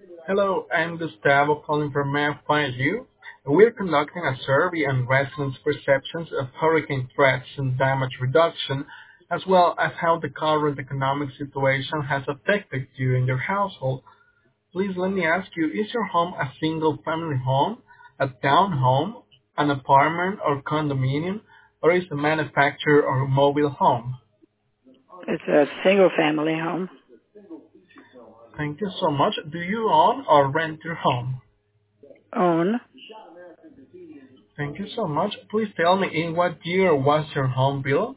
Hello, I'm Gustavo calling from MapFindU. We're conducting a survey on residents' perceptions of hurricane threats and damage reduction, as well as how the current economic situation has affected you and your household. Please let me ask you, is your home a single-family home, a townhome, an apartment or condominium, or is it a manufactured or mobile home? It's a single family home. Thank you so much. Do you own or rent your home? Own. Thank you so much. Please tell me, in what year was your home built?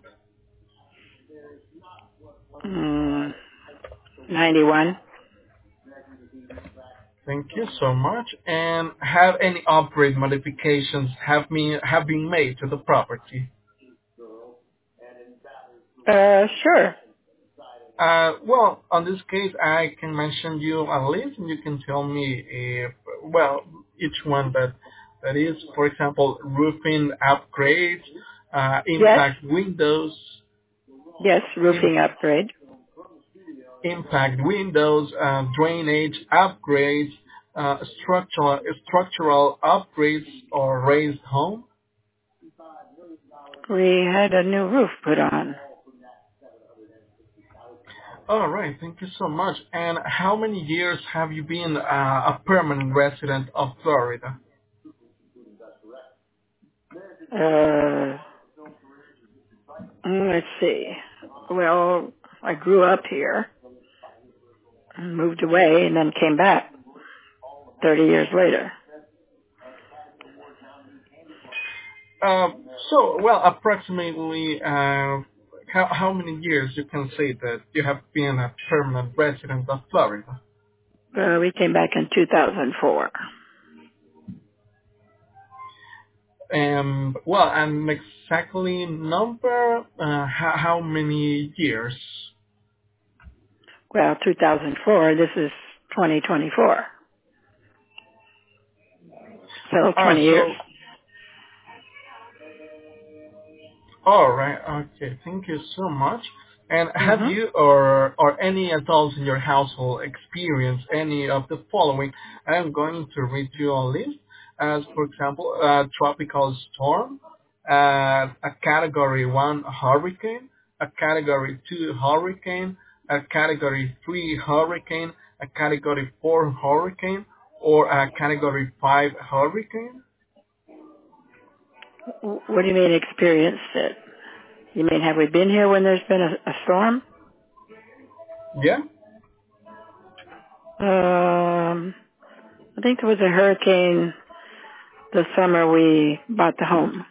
Mm, 91. Thank you so much. And have any upgrade modifications have been made to the property? Sure. Well, on this case, I can mention you a list, and you can tell me if, well, each one that is, for example, roofing upgrades, Yes. impact windows, Yes, im- roofing upgrade. impact windows, drainage upgrades, structural upgrades, or raised home. We had a new roof put on. All right, thank you so much. And how many years have you been a permanent resident of Florida? Uh, let's see. Well, I grew up here and moved away and then came back 30 years later. Uh, well, approximately how many years you can say that you have been a permanent resident of Florida? We came back in 2004. Well, and exactly number, how many years? Well, 2004, this is 2024. So Oh, 20 years. so all right. Okay. Thank you so much. And have Mm-hmm. you or any adults in your household experienced any of the following? I am going to read you a list. As for example, a tropical storm, a Category 1 hurricane, a Category 2 hurricane, a Category 3 hurricane, a Category 4 hurricane, or a Category 5 hurricane. What do you mean experienced it? You mean have we been here when there's been a storm? Yeah. I think there was a hurricane the summer we bought the home.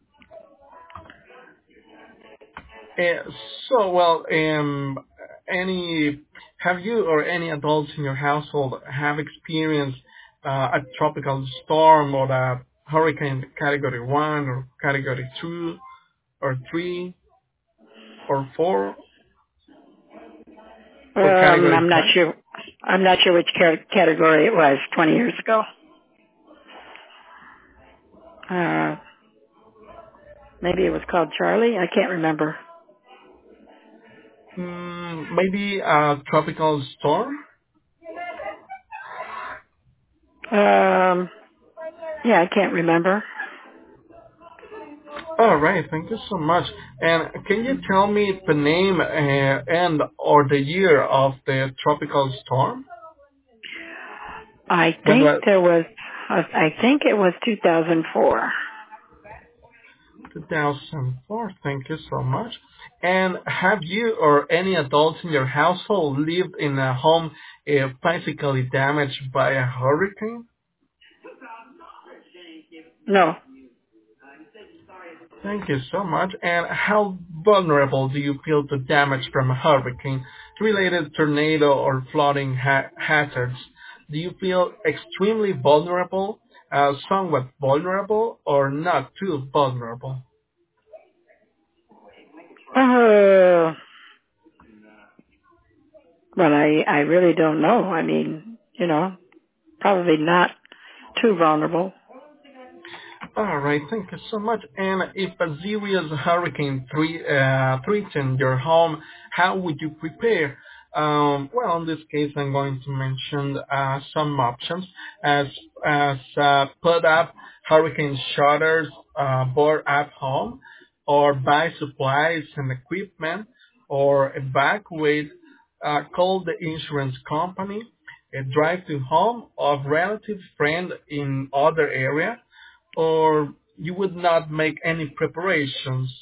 Uh, well, any have you or any adults in your household have experienced a tropical storm or a hurricane Category 1 or Category 2 or 3 or 4 or Category I'm not 5? sure. I'm not sure which category it was 20 years ago. Uh, maybe it was called Charlie. I can't remember. Maybe a tropical storm? Um, yeah, I can't remember. All right, thank you so much. And can you tell me the name and or the year of the tropical storm? I When think was there was. I think it was 2004. 2004. Thank you so much. And have you or any adults in your household lived in a home physically damaged by a hurricane? No. Thank you so much. And how vulnerable do you feel to damage from a hurricane related tornado or flooding hazards? Do you feel extremely vulnerable, somewhat vulnerable, or not too vulnerable? Uh, well, I really don't know. I mean, probably not too vulnerable. All right, thank you so much. And if a serious hurricane threatened your home, how would you prepare? Well, in this case, I'm going to mention some options as put up hurricane shutters, board at home, or buy supplies and equipment, or evacuate, call the insurance company, drive to home of relative friend in other area, or you would not make any preparations.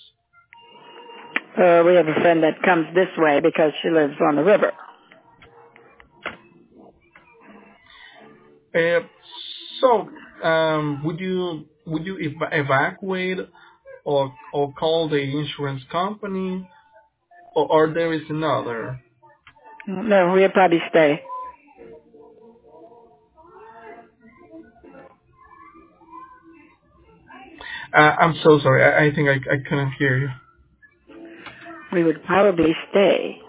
We have a friend that comes this way because she lives on the river. Uh, so, would you evacuate or call the insurance company, or there is another? No, we'll probably stay. I'm so sorry. I think I couldn't hear you. We would probably stay.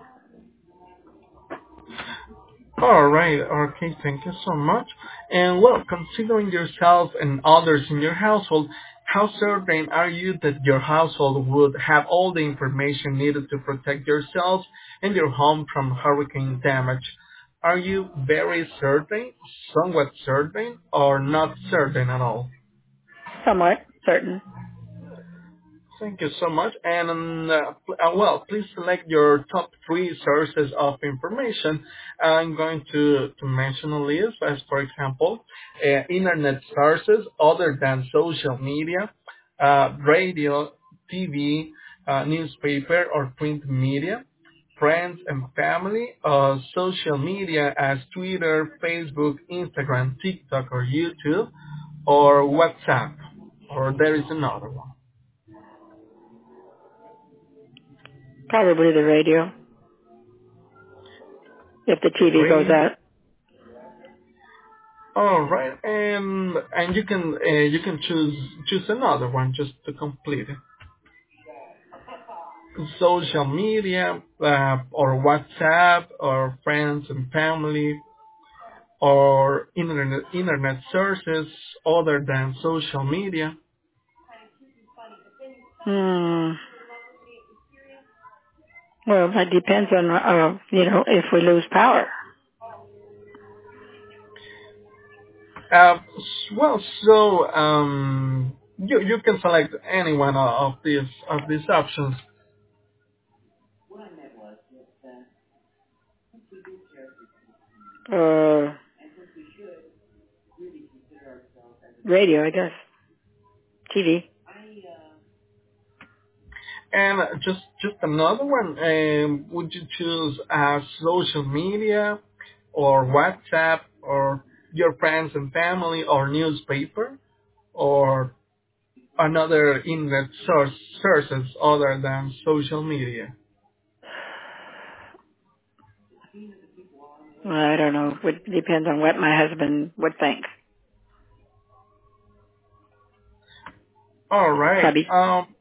All right. Okay. Thank you so much. And well, considering yourself and others in your household, how certain are you that your household would have all the information needed to protect yourselves and your home from hurricane damage? Are you very certain, somewhat certain, or not certain at all? Somewhat certain. Thank you so much. And well, please select your top three sources of information. I'm going to mention a list as, for example, internet sources other than social media, radio, TV, newspaper, or print media, friends and family, social media as Twitter, Facebook, Instagram, TikTok, or YouTube, or WhatsApp, or there is another one. Probably the radio. If the TV goes Radio. out. All right, and you can choose another one just to complete it. Social media, or WhatsApp, or friends and family, or internet sources other than social media. Well, that depends on, if we lose power. Well, so you can select any one of these options. Radio, I guess. TV. And just another one, would you choose social media, or WhatsApp, or your friends and family, or newspaper, or another internet sources other than social media? Well, I don't know. It depends on what my husband would think. All right. Probably.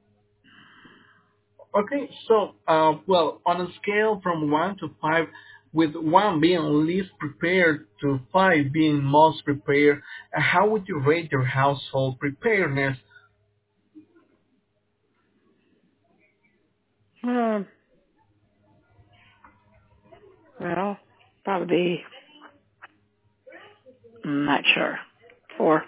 Okay. So, well, on a scale from 1 to 5, with 1 being least prepared to 5 being most prepared, how would you rate your household preparedness? Well, probably, I'm not sure. 4.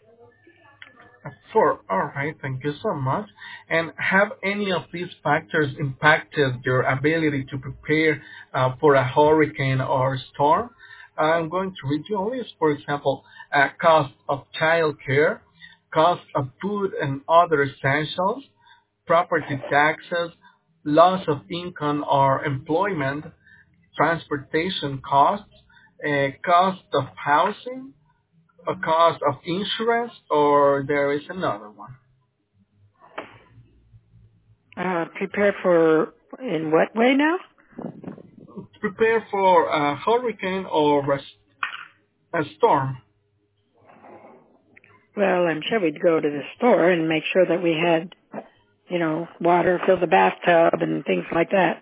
4. All right. Thank you so much. And have any of these factors impacted your ability to prepare for a hurricane or storm? I'm going to read you a list. For example, cost of childcare, cost of food and other essentials, property taxes, loss of income or employment, transportation costs, cost of housing, a cost of insurance, or there is another one. Prepare for, in what way now? Prepare for a hurricane or a storm. Well, I'm sure we'd go to the store and make sure that we had, water, fill the bathtub and things like that.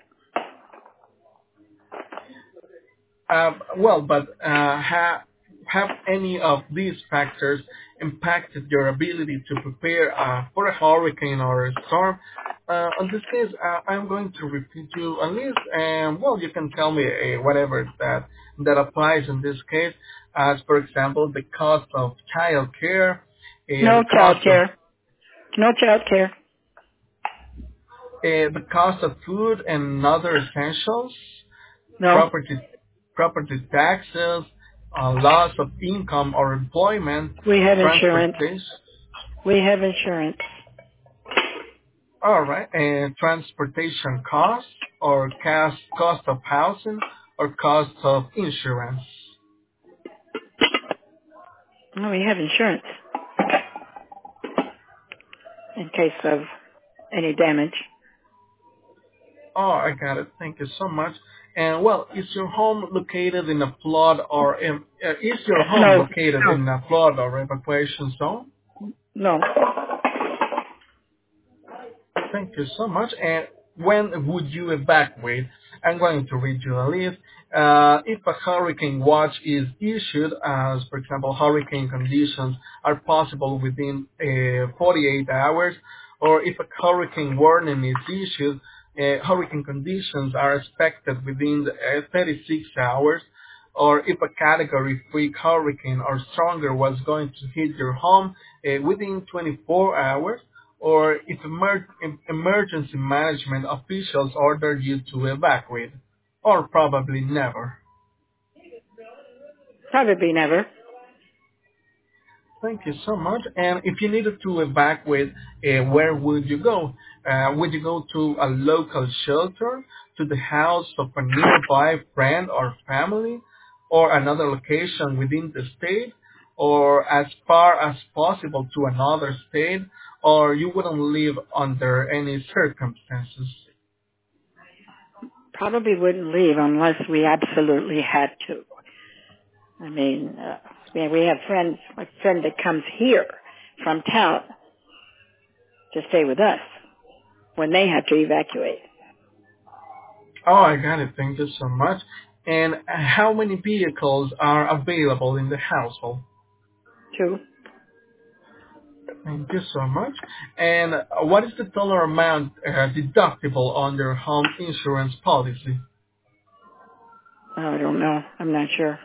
Well, but have any of these factors impacted your ability to prepare for a hurricane or a storm? In this case, I'm going to repeat you a list, and well, you can tell me whatever that applies in this case. As for example, the cost of child care, No child the care. No child care. cost of food and other essentials, No. property property taxes, loss of income or employment, We have insurance. transportation. We have insurance. All right, and transportation costs or cost of housing or cost of insurance. No, we have insurance in case of any damage. Oh, I got it. Thank you so much. And well, is your home located in a flood or is your home No. located No. in a flood or evacuation zone? No. Thank you so much. And when would you evacuate? I'm going to read you a list. If a hurricane watch is issued, as for example, hurricane conditions are possible within 48 hours, or if a hurricane warning is issued, hurricane conditions are expected within 36 hours, or if a category 3 hurricane or stronger was going to hit your home within 24 hours, or if emergency management officials order you to evacuate, or probably never. Probably never. Thank you so much. And if you needed to evacuate, where would you go? Would you go to a local shelter, to the house of a nearby friend or family, or another location within the state, or as far as possible to another state, or you wouldn't live under any circumstances? Probably wouldn't leave unless we absolutely had to. I mean, we have friends, a friend that comes here from town to stay with us when they have to evacuate. Oh, I got it. Thank you so much. And how many vehicles are available in the household? Two. Thank you so much. And what is the dollar amount deductible on your home insurance policy? Oh, I don't know. I'm not sure.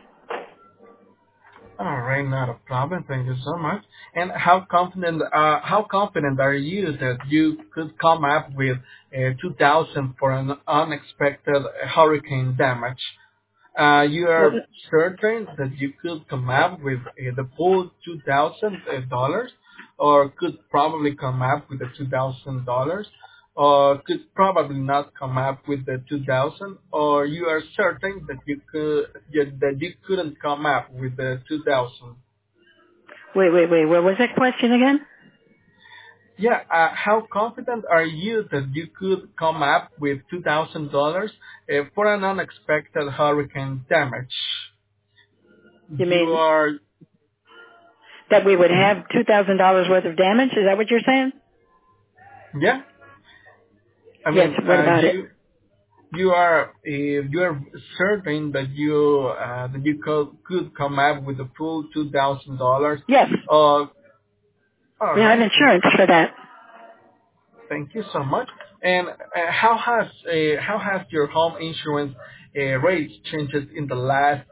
All right, not a problem. Thank you so much. And how confident are you that you could come up with 2,000 for an unexpected hurricane damage? You Well, are certain that you could come up with the full $2,000, or could probably come up with the $2,000, or could probably not come up with the 2,000, or you are certain that that you couldn't come up with the 2,000. wait. What was that question again? Yeah, how confident are you that you could come up with $2,000 for an unexpected hurricane damage? You You mean are. that we would Mhm. have $2,000 worth of damage? Is that what you're saying? Yeah, I Yes. mean, What about it? you are certain that you could come up with the full $2,000. Yes. All We have right, insurance for that. thank you so much. And how has your home insurance rates changed in the last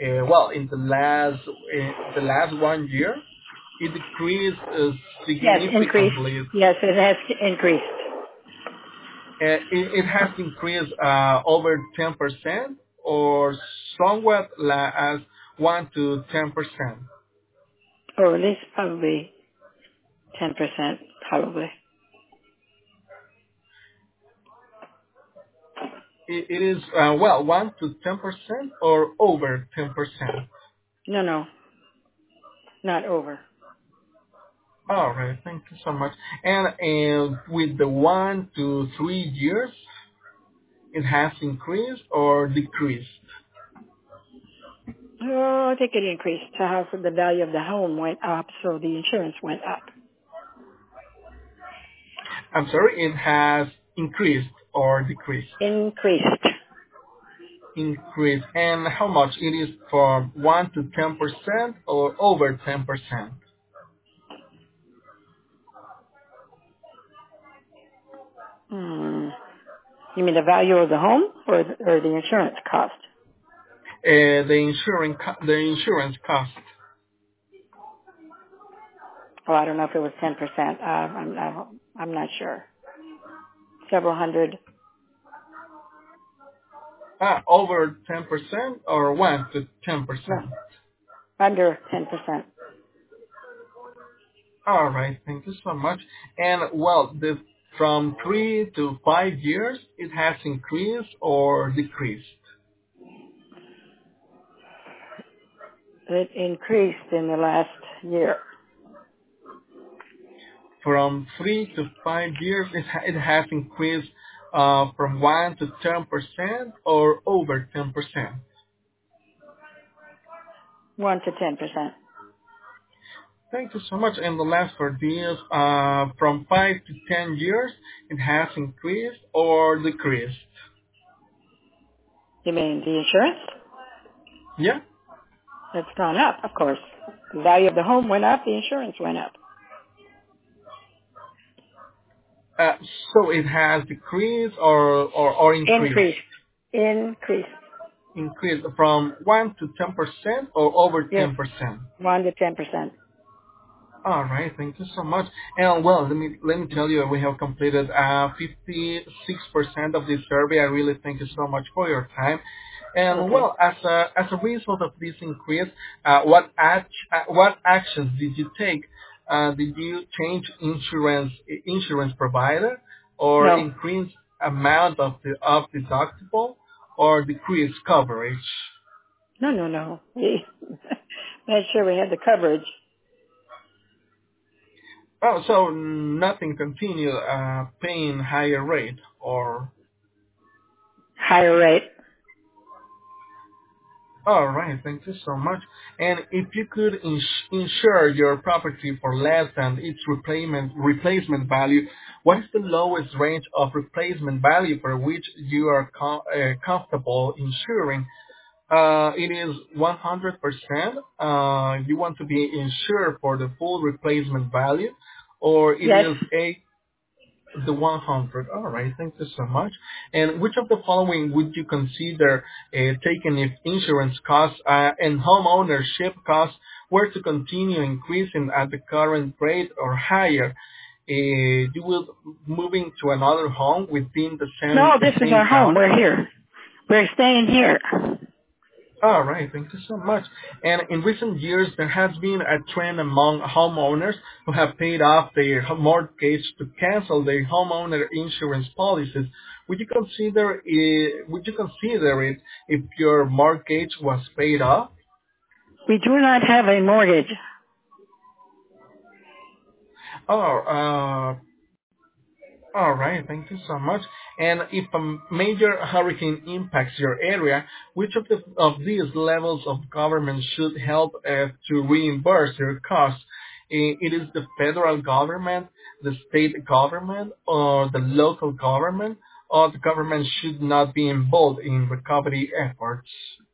the last 1 year? It decreased Yes, increased. significantly. Yes, it has increased. It has increased over 10% or somewhat as 1 to 10%. Oh, at least probably 10%, probably. It is 1 to 10% or over 10%. No, not over. All right, thank you so much. And with the 1 to 3 years, it has increased or decreased. Oh, I think it increased. The house, the value of the home went up, so the insurance went up. I'm sorry, it has increased or decreased. Increased. Increase, and how much it is from 1 to 10% or over 10%. Hmm. You mean the value of the home or the insurance cost? The insurance cost. Oh, I don't know if it was 10%. I'm not sure. Several hundred. Over 10% or 1 to 10%. No, under 10%. All right, thank you so much. And well, from 3 to 5 years, it has increased or decreased. It increased in the last year. From 3 to 5 years, it has increased from 1 to 10% or over 10%. 1 to 10%. Thank you so much. And the last for this, from 5 to 10 years, it has increased or decreased. You mean the insurance? Yeah. It's gone up, of course. The value of the home went up, the insurance went up. Uh, so it has decreased or increased. Increased. Increased from 1 to 10% or over Yes, 10%. 1 to 10%. All right, thank you so much. And well, let me tell you, we have completed 56% of this survey. I really thank you so much for your time. And Okay. well, as a result of this increase, what actions did you take? Did you change insurance provider, or No. increase amount of deductible, or decrease coverage? No. We made sure we had the coverage. Oh, so nothing continue paying higher rate or... Higher rate. All right, thank you so much. And if you could insure your property for less than its replacement value, what is the lowest range of replacement value for which you are comfortable insuring? It is 100%. You want to be insured for the full replacement value, or it Yes. is the 100. All right. Thank you so much. And which of the following would you consider taking if insurance costs and home ownership costs were to continue increasing at the current rate or higher? You will moving to another home within the No, same this is same our home. county? We're here. We're staying here. All right, thank you so much. And in recent years, there has been a trend among homeowners who have paid off their mortgage to cancel their homeowner insurance policies. Would you consider it if your mortgage was paid off? We do not have a mortgage. Oh, all right, thank you so much. And if a major hurricane impacts your area, which of these levels of government should help to reimburse your costs? It is the federal government, the state government, or the local government, or the government should not be involved in recovery efforts.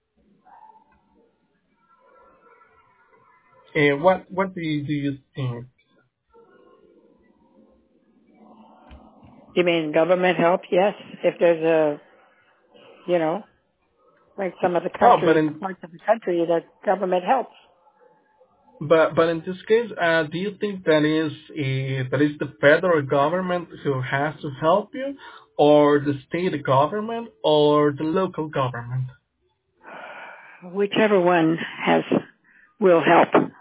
What do you think? You mean government help? Yes. If there's like some of the Oh, but country, in parts of the country that government helps. But in this case, do you think that is the federal government who has to help you, or the state government, or the local government? Whichever one will help.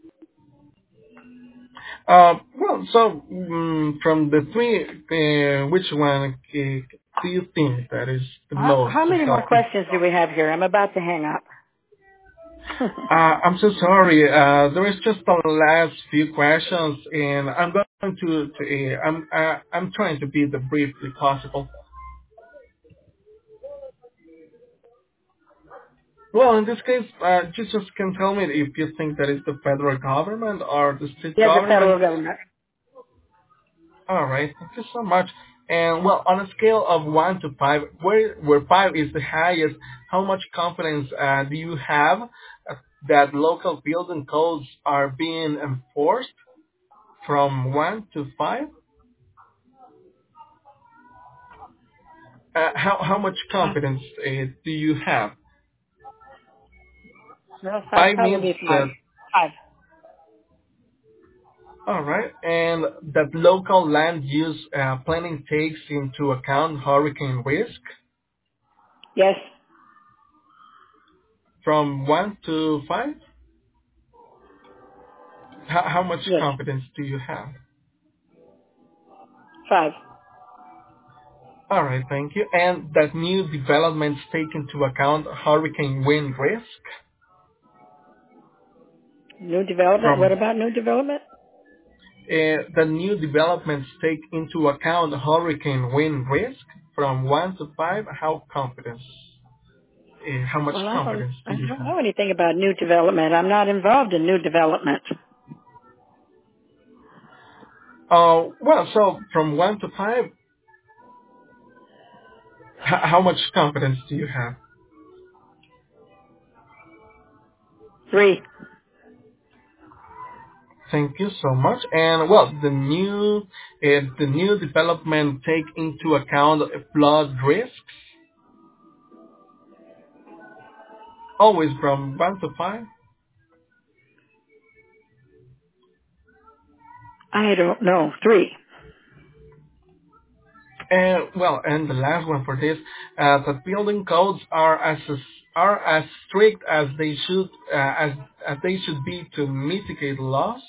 Well, so from the three, which one do you think that is the most How to many more help you? questions do we have here? I'm about to hang up. I'm so sorry. There is just the last few questions, and I'm going I'm trying to be the briefly possible. Well, in this case, you just can tell me if you think that it's the federal government or the state Yeah, the government. federal government. All right, thank you so much. And well, on a scale of 1 to 5, where 5 is the highest, how much confidence do you have that local building codes are being enforced? From 1 to 5? How much confidence do you have? No, Five means probably five. that. Five. All right, and that local land use planning takes into account hurricane risk Yes. from 1 to 5. How much Yes. confidence do you have? Five. All right, thank you. And that new developments take into account hurricane wind risk New development. What from about new development? the new developments take into account hurricane wind risk from 1 to 5. How much Well, confidence I do you don't have? know anything about new development. I'm not involved in new development. Well, so from 1 to 5, how much confidence do you have? Three. Thank you so much. And well, the new development take into account flood risks, always from 1 to 5. I don't know. Three. And well, and the last one for this, the building codes are as strict as they should as they should be to mitigate loss.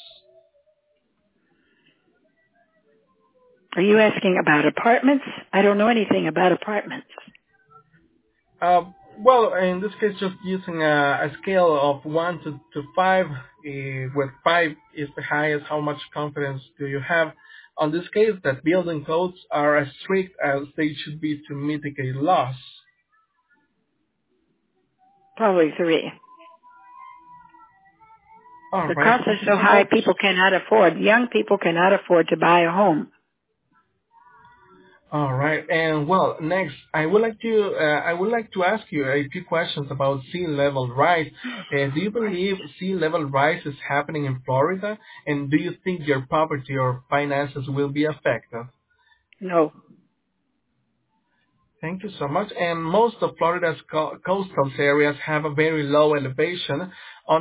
Are you asking about apartments? I don't know anything about apartments. Uh, well, in this case, just using a scale of 1 to 5, where 5 is the highest, how much confidence do you have? On this case, that building codes are as strict as they should be to mitigate loss. Probably three. All The right, costs are thank you so so high, much. people cannot afford. Young people cannot afford to buy a home. All right, and well, next I would like to ask you a few questions about sea level rise. Do you believe sea level rise is happening in Florida, and do you think your property or finances will be affected? No. Thank you so much. And most of Florida's coastal areas have a very low elevation,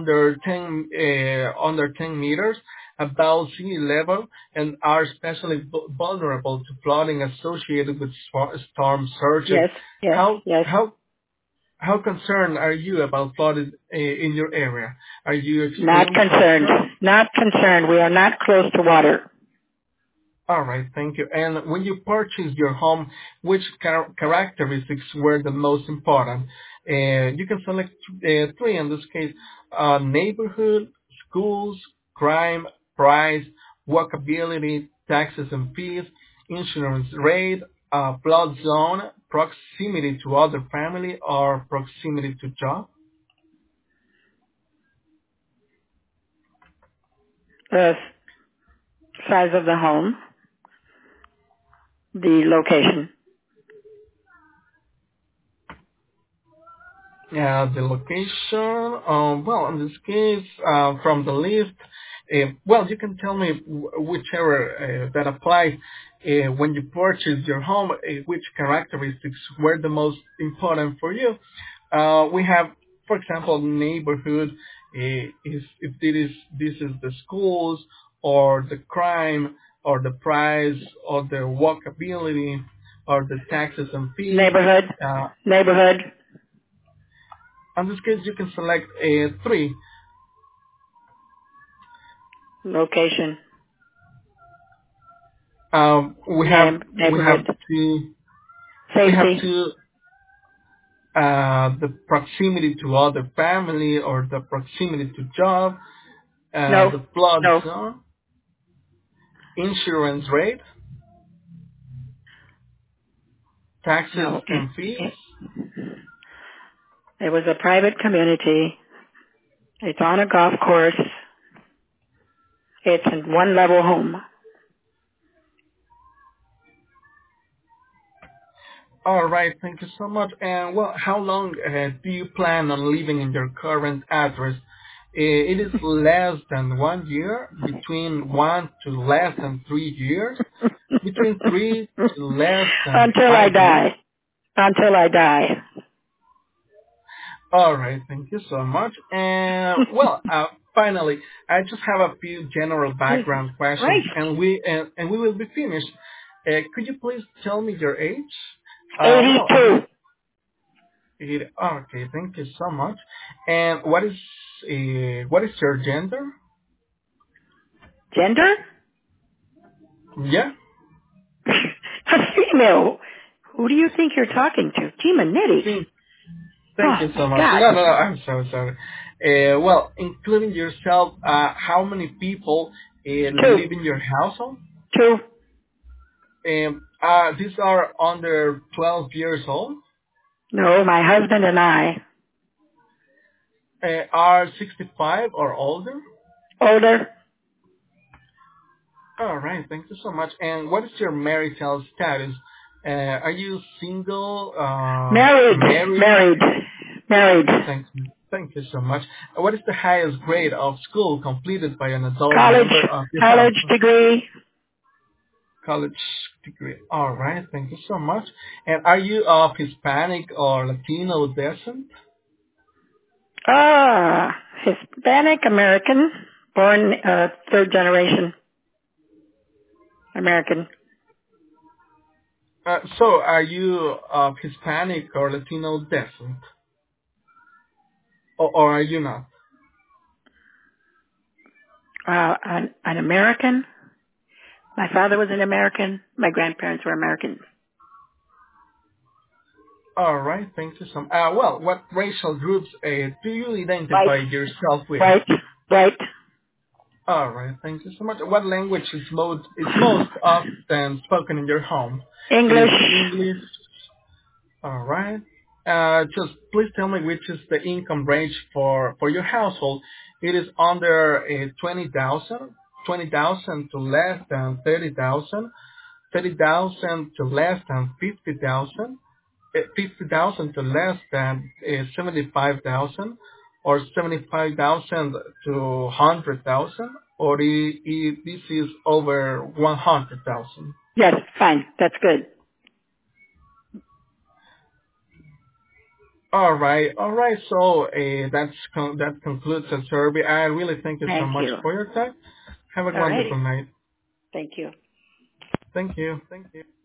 under 10 meters above sea level, and are especially vulnerable to flooding associated with storm surges. Yes. Yes. How Yes. how how concerned are you about flooding in your area? Are you Not extremely concerned. concerned? Not concerned. We are not close to water. All right, thank you. And when you purchased your home, which characteristics were the most important? You can select three in this case: neighborhood, schools, crime, price, walkability, taxes and fees, insurance rate, flood zone, proximity to other family, or proximity to job. The size of the home. The location. The location, well, in this case, from the list, well, you can tell me whichever that applies. When you purchase your home, which characteristics were the most important for you? We have, for example, neighborhood, is if this is the schools, or the crime, or the price, or the walkability, or the taxes and fees. Neighborhood. Uh, Neighborhood. In this case, you can select three. Location. We have Neighborhood. to we have Safety. to the proximity to other family, or the proximity to job, No. the flood No. zone, insurance rate, taxes No. and fees. It was a private community. It's on a golf course. It's a one-level home. All right, thank you so much. And well, how long do you plan on living in your current address? It is less than 1 year, between 1 to less than 3 years, between 3 to less than Until I 5 years. die. until I die. All right, thank you so much. And well, finally, I just have a few general background Right. questions, and we will be finished. Could you please tell me your age? Well, 82. okay, thank you so much. And what is your gender? Gender? Yeah. A female. Who do you think you're talking to? Gimanetti. Thank Oh, you my so much. God. No, I'm so sorry. Well, including yourself, how many people Two. live in your household? Two. These are under 12 years old. No, my husband and I. Are 65 or older? Older. All right, thank you so much. And what is your marital status? Are you single? Married. Married? Married. Married. Thank you so much. What is the highest grade of school completed by an adult College. member of your College household? degree. College degree. All right, thank you so much. And are you of Hispanic or Latino descent? Hispanic American. Born third generation American. So are you of Hispanic or Latino descent? Or are you not? An American. My father was an American. My grandparents were Americans. All right, thank you so much. Well, what racial groups do you identify White. yourself with? White. White. All right, thank you so much. What language is most often spoken in your home? It is English. English. All right. Just please tell me which is the income range for your household. It is under 20,000 to less than 30,000, 30,000 to less than 50,000, 50,000 to less than 75,000, or 75,000 to 100,000, or this is over 100,000. Yes, fine. That's good. All right, all right. So that concludes the survey. I really thank you so Thank much you. for your time. Have a All righty. wonderful night. Thank you. Thank you. Thank you.